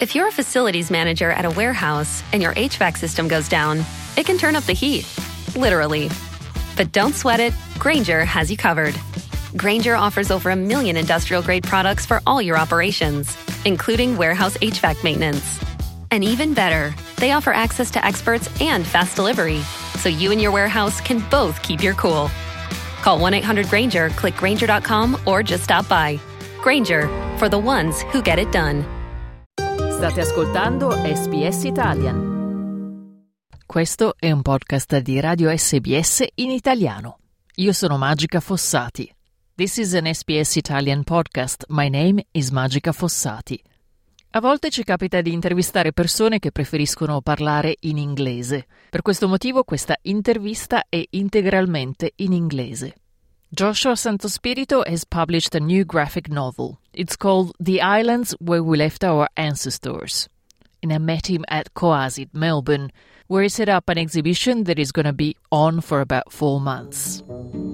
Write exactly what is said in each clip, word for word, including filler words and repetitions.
If you're a facilities manager at a warehouse and your H V A C system goes down, it can turn up the heat, literally. But don't sweat it, Grainger has you covered. Grainger offers over a million industrial-grade products for all your operations, including warehouse H V A C maintenance. And even better, they offer access to experts and fast delivery, so you and your warehouse can both keep your cool. Call one eight hundred Grainger, click Grainger dot com, or just stop by. Grainger, for the ones who get it done. State ascoltando S B S Italian. Questo è un podcast di Radio S B S in italiano. Io sono Magica Fossati. This is an S B S Italian podcast. My name is Magica Fossati. A volte ci capita di intervistare persone che preferiscono parlare in inglese. Per questo motivo questa intervista è integralmente in inglese. Joshua Santospirito has published a new graphic novel. It's called The Islands Where We Left Our Ancestors. And I met him at Coasit, Melbourne, where he set up an exhibition that is going to be on for about four months.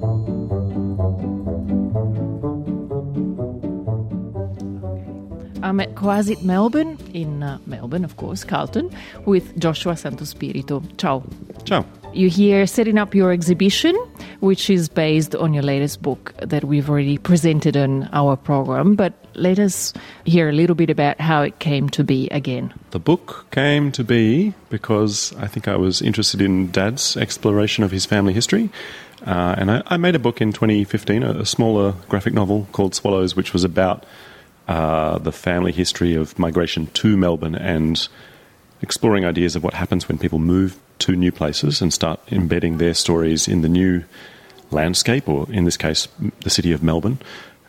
I'm at Coasit, Melbourne, in uh, Melbourne, of course, Carlton, with Joshua Santospirito. Ciao. Ciao. You're here setting up your exhibition, which is based on your latest book that we've already presented on our program. But let us hear a little bit about how it came to be again. The book came to be because I think I was interested in Dad's exploration of his family history. Uh, and I, I made a book in twenty fifteen, a, a smaller graphic novel called Swallows, which was about uh, the family history of migration to Melbourne and exploring ideas of what happens when people move to new places and start embedding their stories in the new landscape, or in this case, the city of Melbourne.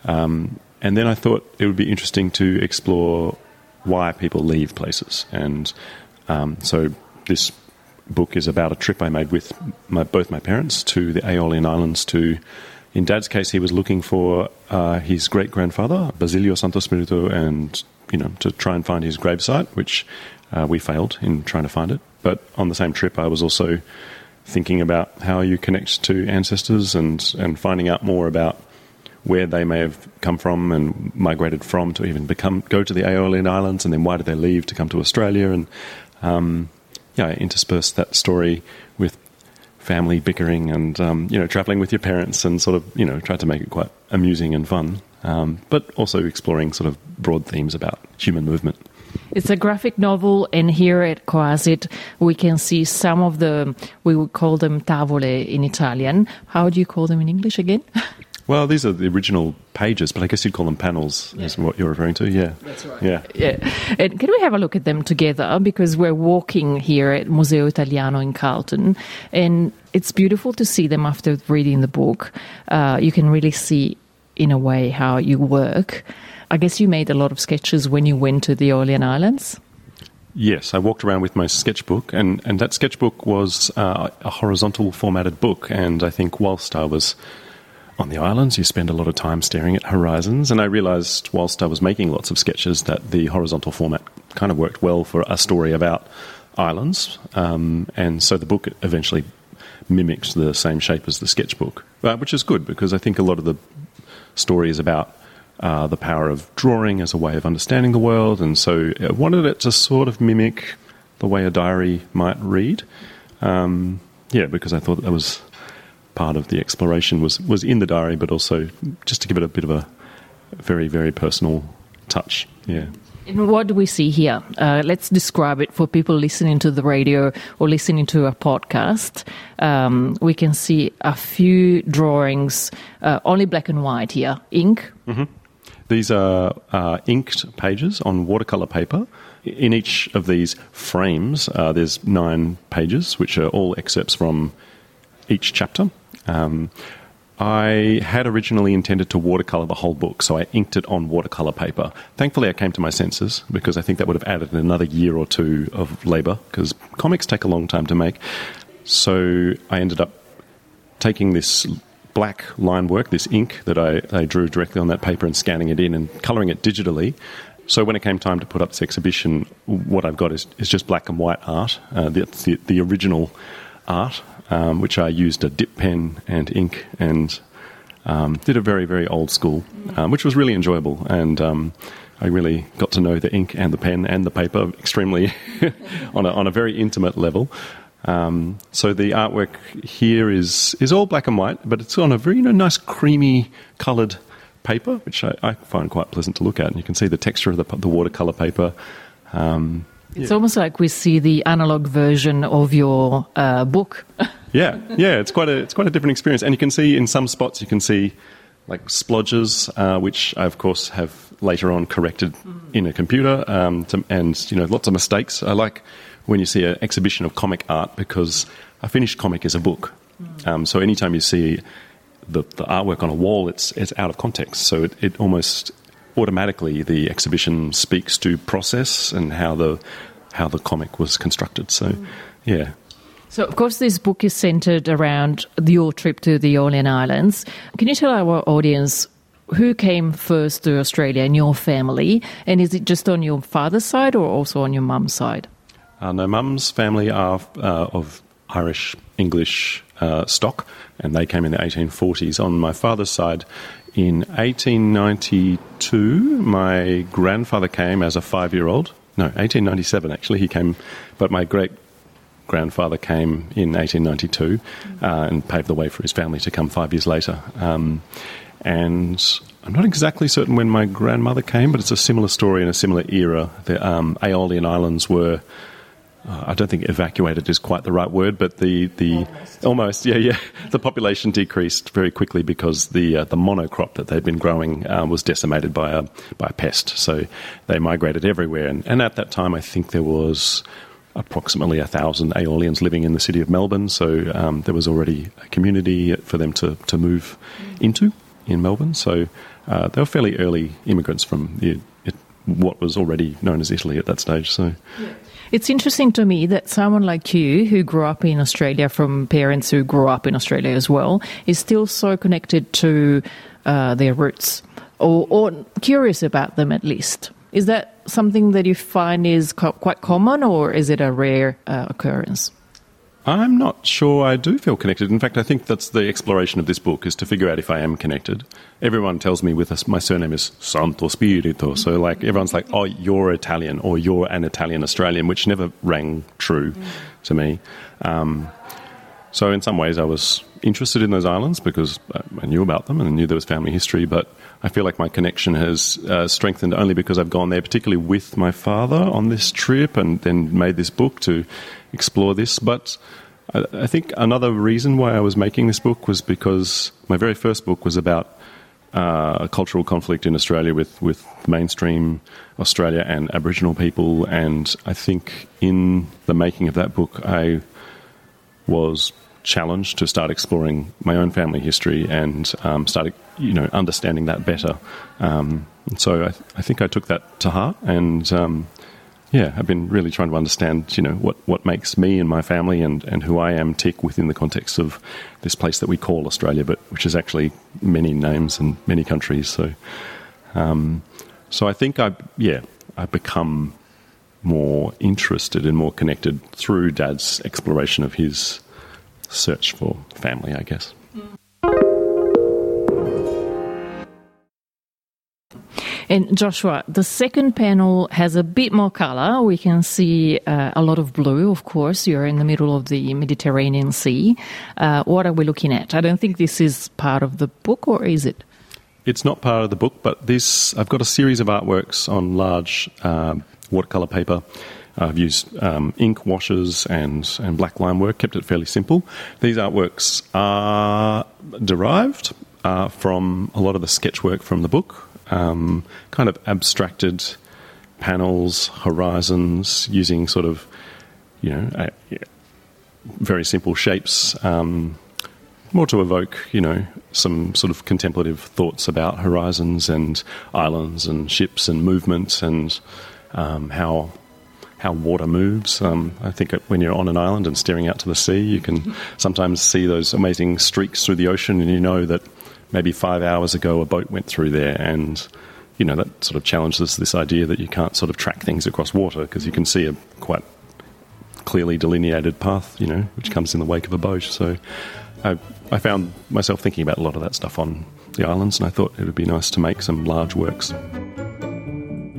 Um, and then I thought it would be interesting to explore why people leave places. And um, so this book is about a trip I made with my, both my parents to the Aeolian Islands to, in Dad's case, he was looking for uh, his great-grandfather, Basilio Santospirito, and, you know, to try and find his gravesite, which uh, we failed in trying to find it. But on the same trip, I was also thinking about how you connect to ancestors and, and finding out more about where they may have come from and migrated from to even become go to the Aeolian Islands, and then why did they leave to come to Australia. And um, yeah, I interspersed that story with family bickering and, um, you know, travelling with your parents, and sort of, you know, tried to make it quite amusing and fun, um, but also exploring sort of broad themes about human movement. It's a graphic novel, and here at Coasit we can see some of the, we would call them tavole in Italian. How do you call them in English again? Well, these are the original pages, but I guess you'd call them panels, yeah. Is what you're referring to, yeah. That's right. Yeah. yeah. And can we have a look at them together? Because we're walking here at Museo Italiano in Carlton, and it's beautiful to see them after reading the book. Uh, you can really see, in a way, how you work. I guess you made a lot of sketches when you went to the Aeolian Islands? Yes, I walked around with my sketchbook, and, and that sketchbook was uh, a horizontal formatted book, and I think whilst I was on the islands, you spend a lot of time staring at horizons, and I realised whilst I was making lots of sketches that the horizontal format kind of worked well for a story about islands, um, and so the book eventually mimics the same shape as the sketchbook, uh, which is good because I think a lot of the story is about uh, the power of drawing as a way of understanding the world, and so I wanted it to sort of mimic the way a diary might read. Um, yeah, because I thought that was part of the exploration was, was in the diary, but also just to give it a bit of a very, very personal touch. Yeah. And what do we see here? Uh, let's describe it for people listening to the radio or listening to a podcast. Um, we can see a few drawings, uh, only black and white here, ink. Mm-hmm. These are uh, inked pages on watercolour paper. In each of these frames, uh, there's nine pages, which are all excerpts from each chapter. Um, I had originally intended to watercolour the whole book, so I inked it on watercolour paper. Thankfully, I came to my senses, because I think that would have added another year or two of labour, because comics take a long time to make. So I ended up taking this black line work, this ink that I, I drew directly on that paper, and scanning it in and colouring it digitally. So when it came time to put up this exhibition, what I've got is, is just black and white art, uh, the, the, the original art, um, which I used a dip pen and ink and um, did a very, very old school, um, which was really enjoyable. And um, I really got to know the ink and the pen and the paper extremely on a, on a very intimate level. Um, so the artwork here is is all black and white, but it's on a very you know, nice creamy coloured paper, which I, I find quite pleasant to look at. And you can see the texture of the, the watercolour paper. Um, it's yeah. almost like we see the analogue version of your uh, book. yeah, yeah, it's quite a it's quite a different experience. And you can see in some spots, you can see like splodges, uh, which I, of course, have later on corrected mm. in a computer, um, to, and, you know, lots of mistakes. I like when you see an exhibition of comic art because a finished comic is a book. Mm. Um, so anytime you see the, the artwork on a wall, it's it's out of context. So it, it almost automatically, the exhibition speaks to process and how the how the comic was constructed. So, mm. yeah. So, of course, this book is centred around your trip to the Aeolian Islands. Can you tell our audience who came first to Australia in your family? And is it just on your father's side or also on your mum's side? Uh, no, mum's family are uh, of Irish, English uh, stock, and they came in the eighteen forties. On my father's side, in eighteen ninety-two, my grandfather came as a five-year-old. No, eighteen ninety-seven, actually, he came, but my great grandfather came in eighteen ninety-two uh, and paved the way for his family to come five years later. Um, and I'm not exactly certain when my grandmother came, but it's a similar story in a similar era. The um, Aeolian Islands were, uh, I don't think evacuated is quite the right word, but the, the almost. almost, yeah, yeah, the population decreased very quickly because the uh, the monocrop that they'd been growing uh, was decimated by a by a pest. So they migrated everywhere, and, and at that time, I think there was approximately a thousand Aeolians living in the city of Melbourne, so um, there was already a community for them to, to move mm. into in Melbourne. So uh, they were fairly early immigrants from the, it, what was already known as Italy at that stage. So, yeah. It's interesting to me that someone like you, who grew up in Australia from parents who grew up in Australia as well, is still so connected to uh, their roots, or, or curious about them at least. Is that something that you find is co- quite common, or is it a rare uh, occurrence? I'm not sure I do feel connected. In fact, I think that's the exploration of this book, is to figure out if I am connected. Everyone tells me with us, my surname is Santo Spirito, so like everyone's like, oh, you're Italian, or you're an Italian Australian, which never rang true mm. to me. Um, so in some ways I was interested in those islands because I knew about them and I knew there was family history, but I feel like my connection has uh, strengthened only because I've gone there, particularly with my father on this trip, and then made this book to explore this. But I, I think another reason why I was making this book was because my very first book was about uh, a cultural conflict in Australia with, with mainstream Australia and Aboriginal people, and I think in the making of that book I was challenged to start exploring my own family history and um, start, you know, understanding that better. Um, so I, th- I think I took that to heart, and um, yeah, I've been really trying to understand, you know, what, what makes me and my family and, and who I am tick within the context of this place that we call Australia, but which is actually many names and many countries. So, um, so I think I, yeah, I've become more interested and more connected through Dad's exploration of his search for family, I guess. And Joshua, the second panel has a bit more colour. We can see uh, a lot of blue, of course. You're in the middle of the Mediterranean Sea. Uh, what are we looking at? I don't think this is part of the book, or is it? It's not part of the book, but this, I've got a series of artworks on large uh, watercolour paper. I've used um, ink washes and, and black line work, kept it fairly simple. These artworks are derived uh, from a lot of the sketch work from the book, um, kind of abstracted panels, horizons, using sort of, you know, uh, yeah, very simple shapes, um, more to evoke, you know, some sort of contemplative thoughts about horizons and islands and ships and movement and um, how... how water moves. Um, I think when you're on an island and staring out to the sea, you can sometimes see those amazing streaks through the ocean, and you know that maybe five hours ago a boat went through there, and you know that sort of challenges this idea that you can't sort of track things across water because you can see a quite clearly delineated path, you know, which comes in the wake of a boat. So I, I found myself thinking about a lot of that stuff on the islands, and I thought it would be nice to make some large works.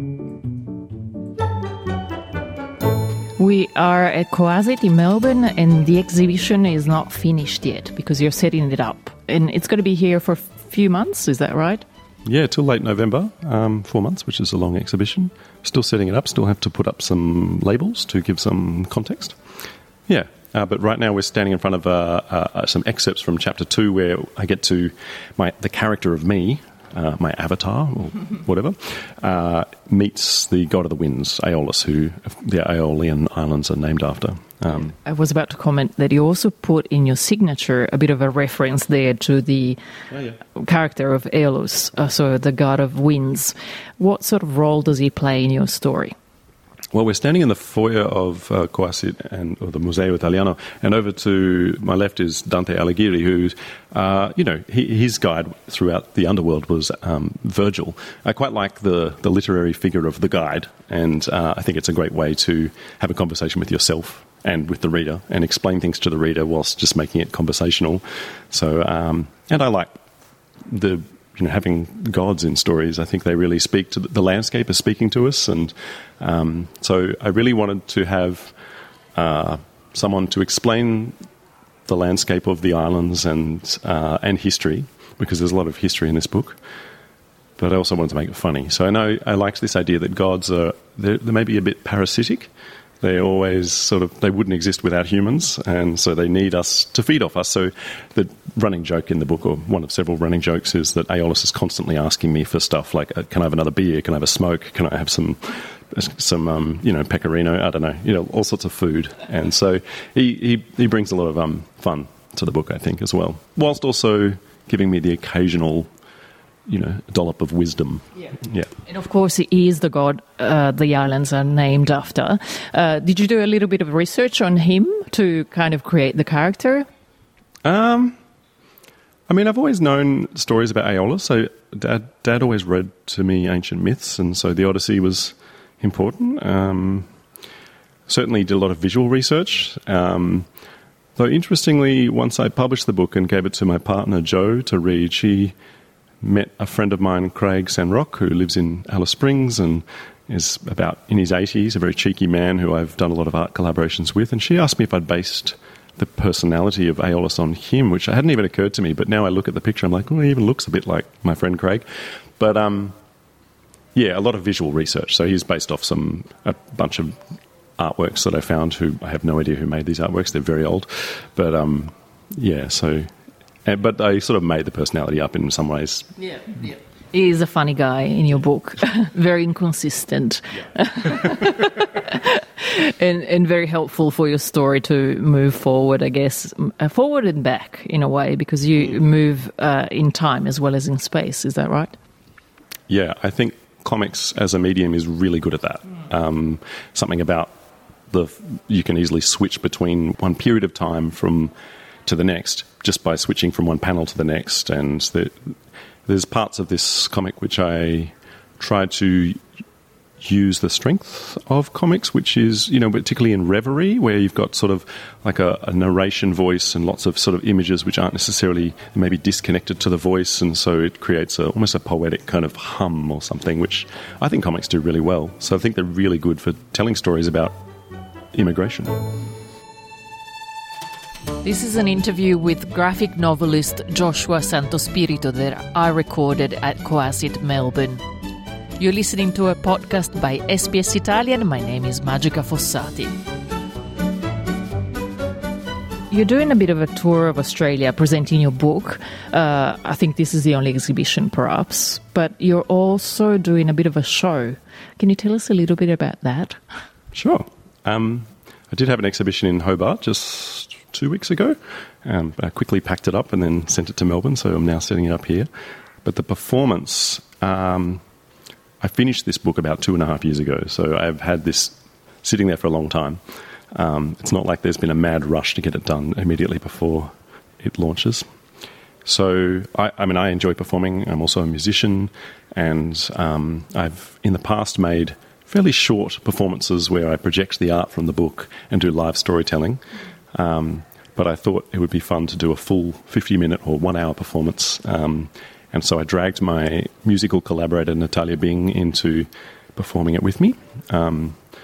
We are at Coasit in Melbourne, and the exhibition is not finished yet because you're setting it up. And it's going to be here for a few months, is that right? Yeah, till late November, um, four months, which is a long exhibition. Still setting it up, still have to put up some labels to give some context. Yeah, uh, but right now we're standing in front of uh, uh, some excerpts from chapter two where I get to my the character of me, uh, my avatar or whatever, uh, meets the god of the winds, Aeolus, who the Aeolian Islands are named after. Um, I was about to comment that you also put in your signature a bit of a reference there to the oh, yeah. character of Aeolus, uh, so the god of winds. What sort of role does he play in your story? Well, we're standing in the foyer of uh, Coasit, and or the Museo Italiano, and over to my left is Dante Alighieri, who, uh, you know, he, his guide throughout the underworld was um, Virgil. I quite like the, the literary figure of the guide, and uh, I think it's a great way to have a conversation with yourself and with the reader, and explain things to the reader whilst just making it conversational. So, um, and I like the... You know, having gods in stories, I think they really speak to the, the landscape is speaking to us, and um, so I really wanted to have uh, someone to explain the landscape of the islands and uh, and history, because there's a lot of history in this book. But I also wanted to make it funny. So I know I liked this idea that gods are they're, they may be a bit parasitic. They always sort of, they wouldn't exist without humans, and so they need us to feed off us. So the running joke in the book, or one of several running jokes, is that Aeolus is constantly asking me for stuff like, can I have another beer? Can I have a smoke? Can I have some, some um, you know, pecorino? I don't know, you know, all sorts of food. And so he, he, he brings a lot of um, fun to the book, I think, as well, whilst also giving me the occasional, you know, dollop of wisdom. Yeah. yeah. And of course, he is the god uh, the islands are named after. Uh, did you do a little bit of research on him to kind of create the character? Um, I mean, I've always known stories about Aeolus. So Dad, Dad always read to me ancient myths, and so the Odyssey was important. Um, certainly did a lot of visual research. Um, though, interestingly, once I published the book and gave it to my partner, Jo, to read, she met a friend of mine, Craig Sanrock, who lives in Alice Springs and is about in his eighties, a very cheeky man who I've done a lot of art collaborations with, and she asked me if I'd based the personality of Aeolus on him, which hadn't even occurred to me, but now I look at the picture, I'm like, oh, he even looks a bit like my friend Craig. But, um, yeah, a lot of visual research. So he's based off some a bunch of artworks that I found, who I have no idea who made these artworks, they're very old. But, um, yeah, so... But I sort of made the personality up in some ways. Yeah, yeah. He is a funny guy in your book, very inconsistent, yeah. and and very helpful for your story to move forward, I guess, forward and back in a way, because you mm. move uh, in time as well as in space. Is that right? Yeah, I think comics as a medium is really good at that. Mm. Um, something about the you can easily switch between one period of time from to the next, just by switching from one panel to the next. And the, there's parts of this comic which I try to use the strength of comics, which is, you know, particularly in Reverie, where you've got sort of like a, a narration voice and lots of sort of images which aren't necessarily maybe disconnected to the voice, and so it creates a, almost a poetic kind of hum or something, which I think comics do really well. So I think they're really good for telling stories about immigration. This is an interview with graphic novelist Joshua Santospirito that I recorded at Coasit, Melbourne. You're listening to a podcast by S B S Italian. My name is Magica Fossati. You're doing a bit of a tour of Australia, presenting your book. Uh, I think this is the only exhibition, perhaps. But you're also doing a bit of a show. Can you tell us a little bit about that? Sure. Um, I did have an exhibition in Hobart just two weeks ago. Um, I quickly packed it up and then sent it to Melbourne, so I'm now setting it up here. But the performance, um, I finished this book about two and a half years ago, so I've had this sitting there for a long time. Um, it's not like there's been a mad rush to get it done immediately before it launches. So, I, I mean, I enjoy performing. I'm also a musician, and um, I've, in the past, made fairly short performances where I project the art from the book and do live storytelling. Um, but I thought it would be fun to do a full fifty-minute or one-hour performance. Um, and so I dragged my musical collaborator, Natalia Bing, into performing it with me. Um,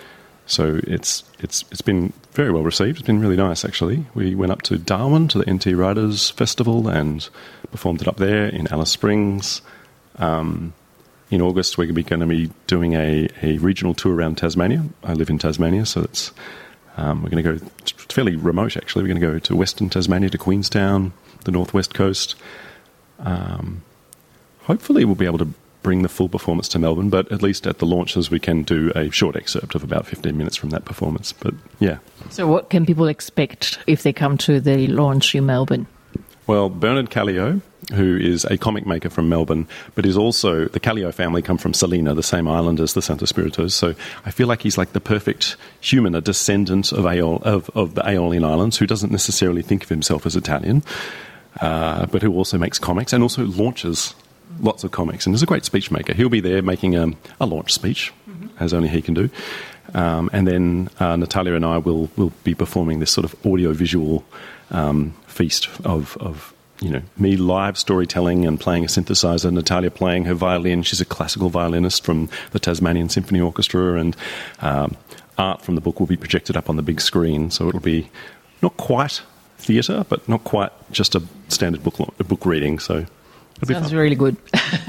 So it's it's it's been very well received. It's been really nice, actually. We went up to Darwin to the N T Writers Festival and performed it up there in Alice Springs. Um, in August, we're going to be doing a, a regional tour around Tasmania. I live in Tasmania, so it's um, we're going to go it's fairly remote, actually. We're going to go to Western Tasmania, to Queenstown, the northwest coast. Um, hopefully, we'll be able to bring the full performance to Melbourne, but at least at the launches we can do a short excerpt of about fifteen minutes from that performance. But yeah. So what can people expect if they come to the launch in Melbourne? Well, Bernard Callio, who is a comic maker from Melbourne, but is also, the Callio family come from Salina, the same island as the Santo Spiritos, so I feel like he's like the perfect human, a descendant of, Aeol, of, of the Aeolian Islands, who doesn't necessarily think of himself as Italian, uh, but who also makes comics and also launches lots of comics, and is a great speech maker. He'll be there making a, a launch speech, mm-hmm. as only he can do. Um, and then uh, Natalia and I will will be performing this sort of audio-visual um, feast of, of, you know, me live storytelling and playing a synthesizer, Natalia playing her violin. She's a classical violinist from the Tasmanian Symphony Orchestra, and um, art from the book will be projected up on the big screen, so it'll be not quite theatre, but not quite just a standard book, a book reading, so... Sounds really good.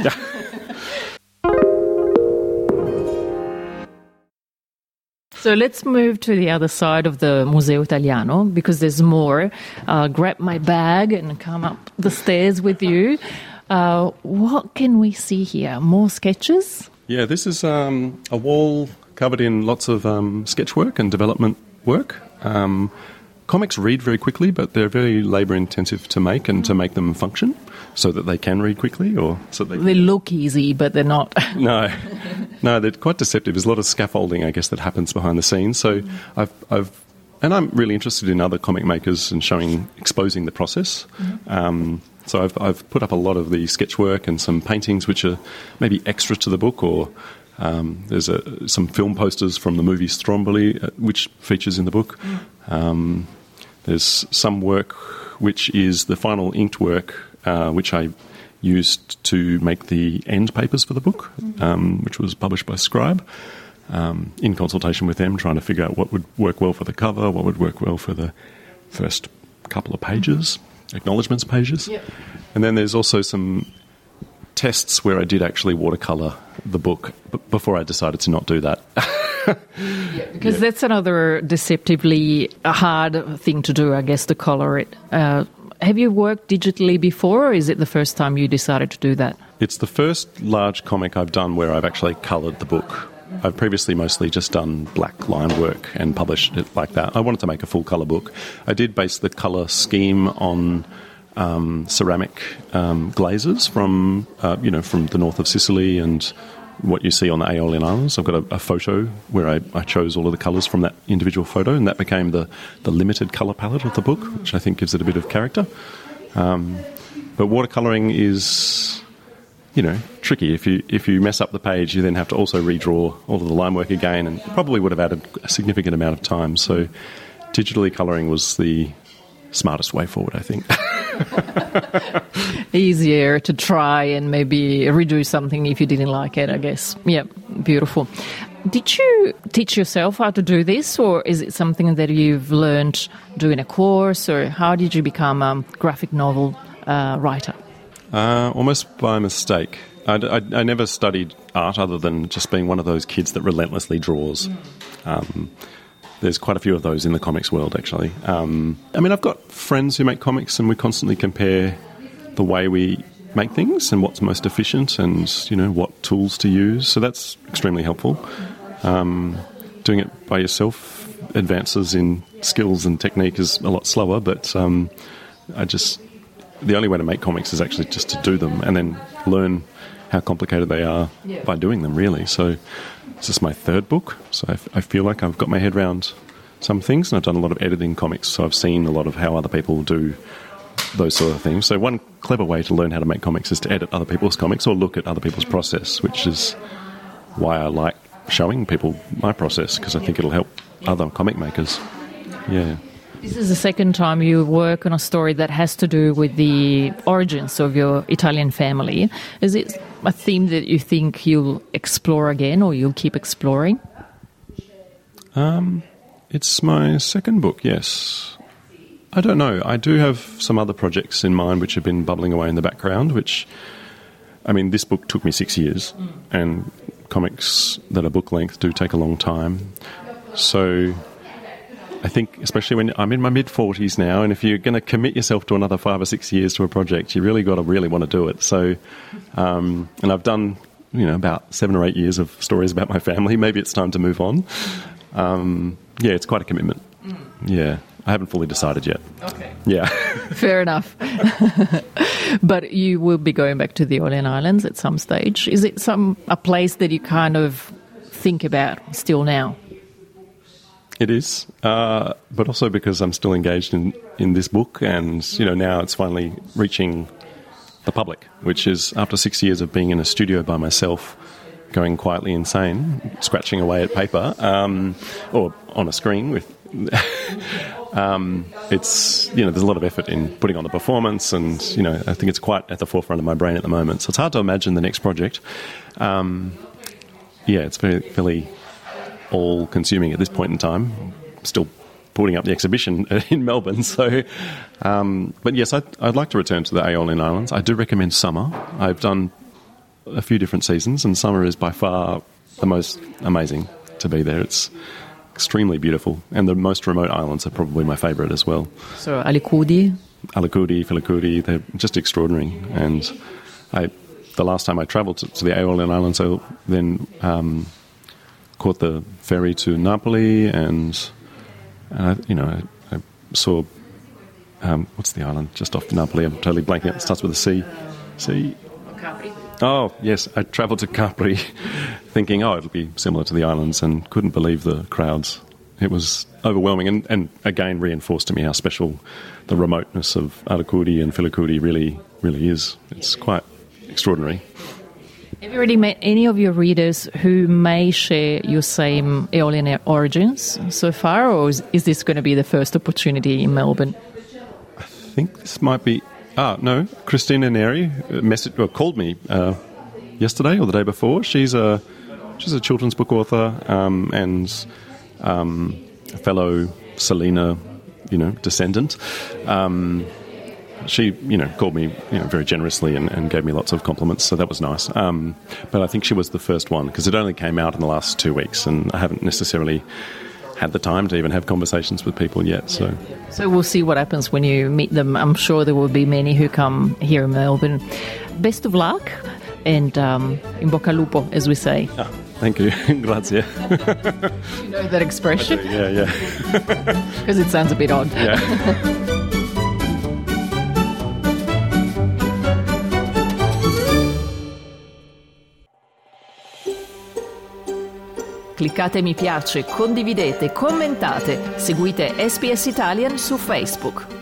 So let's move to the other side of the Museo Italiano, because there's more. Uh, grab my bag and come up the stairs with you. Uh, what can we see here? More sketches? Yeah, this is um, a wall covered in lots of um, sketch work and development work. Um, comics read very quickly, but they're very labour-intensive to make and to make them function so that they can read quickly, or so they... They look easy, but they're not. No. No, they're quite deceptive. There's a lot of scaffolding, I guess, that happens behind the scenes. So mm-hmm. I've, I've, and I'm really interested in other comic makers and showing, exposing the process. Mm-hmm. Um, so I've, I've put up a lot of the sketch work and some paintings which are maybe extra to the book, or um, there's a, some film posters from the movie Stromboli, uh, which features in the book. Mm-hmm. Um, there's some work which is the final inked work, uh, which I used to make the end papers for the book, um, which was published by Scribe, um, in consultation with them, trying to figure out what would work well for the cover, what would work well for the first couple of pages, acknowledgements pages. Yep. And then there's also some tests where I did actually watercolour the book b- before I decided to not do that. Yeah, because yeah. That's another deceptively hard thing to do, I guess, to colour it. Uh, Have you worked digitally before, or is it the first time you decided to do that? It's the first large comic I've done where I've actually coloured the book. I've previously mostly just done black line work and published it like that. I wanted to make a full colour book. I did base the colour scheme on um, ceramic um, glazes from, uh, you know, from the north of Sicily and what you see on the Aeolian Islands. I've got a, a photo where I, I chose all of the colours from that individual photo, and that became the, the limited colour palette of the book, which I think gives it a bit of character. Um, but watercolouring is, you know, tricky. If you if you mess up the page, you then have to also redraw all of the line work again, and probably would have added a significant amount of time. So digitally colouring was the smartest way forward, I think. Easier to try and maybe redo something if you didn't like it, I guess. Yeah, beautiful. Did you teach yourself how to do this, or is it something that you've learned doing a course, or how did you become a graphic novel uh, writer? Uh, almost by mistake. I, I, I never studied art other than just being one of those kids that relentlessly draws. Um, There's quite a few of those in the comics world, actually. Um, I mean, I've got friends who make comics, and we constantly compare the way we make things and what's most efficient, and, you know, what tools to use. So that's extremely helpful. Um, doing it by yourself, advances in skills and technique is a lot slower, but um, I just... The only way to make comics is actually just to do them and then learn how complicated they are yeah. by doing them, really. So this is my third book, so I, f- I feel like I've got my head around some things, and I've done a lot of editing comics, so I've seen a lot of how other people do those sort of things. So one clever way to learn how to make comics is to edit other people's comics or look at other people's process, which is why I like showing people my process, because I think it'll help other comic makers. Yeah. This is the second time you work on a story that has to do with the origins of your Italian family. Is it a theme that you think you'll explore again, or you'll keep exploring? Um, it's my second book, yes. I don't know. I do have some other projects in mind which have been bubbling away in the background, which, I mean, this book took me six years, mm. and comics that are book length do take a long time. So I think, especially when I'm in my mid-forties now, and if you're going to commit yourself to another five or six years to a project, you really got to really want to do it. So, um, and I've done, you know, about seven or eight years of stories about my family. Maybe it's time to move on. Um, yeah, it's quite a commitment. Mm. Yeah. I haven't fully decided yet. Okay. Yeah. Fair enough. But you will be going back to the Aeolian Islands at some stage. Is it some a place that you kind of think about still now? It is, uh, but also because I'm still engaged in, in this book, and you know now it's finally reaching the public, which is after six years of being in a studio by myself, going quietly insane, scratching away at paper, um, or on a screen with... um, it's, you know, there's a lot of effort in putting on the performance, and, you know, I think it's quite at the forefront of my brain at the moment. So it's hard to imagine the next project. Um, yeah, it's very, fairly all-consuming at this point in time. Still putting up the exhibition in Melbourne. So, um, but yes, I'd, I'd like to return to the Aeolian Islands. I do recommend summer. I've done a few different seasons, and summer is by far the most amazing to be there. It's extremely beautiful, and the most remote islands are probably my favourite as well. So Alicudi? Alicudi, Filicudi, they're just extraordinary. And I, the last time I travelled to, to the Aeolian Islands, I then um, caught the ferry to Napoli, and, and I, you know, I, I saw, um, what's the island just off Napoli? I'm totally blanking out. It starts with a C. C. Capri. Oh, yes. I travelled to Capri thinking, oh, it'll be similar to the islands, and couldn't believe the crowds. It was overwhelming, and, and again reinforced to me how special the remoteness of Alicudi and Filicudi really, really is. It's quite extraordinary. Have you already met any of your readers who may share your same Aeolian origins so far, or is, is this going to be the first opportunity in Melbourne? I think this might be... Ah, no, Christina Neri messaged, or called me uh, yesterday or the day before. She's a she's a children's book author, um, and um, a fellow Selena, you know, descendant. Um, she, you know, called me, you know, very generously and, and gave me lots of compliments, so that was nice. Um, but I think she was the first one, because it only came out in the last two weeks, and I haven't necessarily had the time to even have conversations with people yet. So so we'll see what happens when you meet them. I'm sure there will be many who come here in Melbourne. Best of luck, and um, in bocca al lupo, as we say. Ah, thank you. Grazie. You know that expression? Yeah, yeah. Because it sounds a bit odd. Yeah. Cliccate mi piace, condividete, commentate, seguite S B S Italian su Facebook.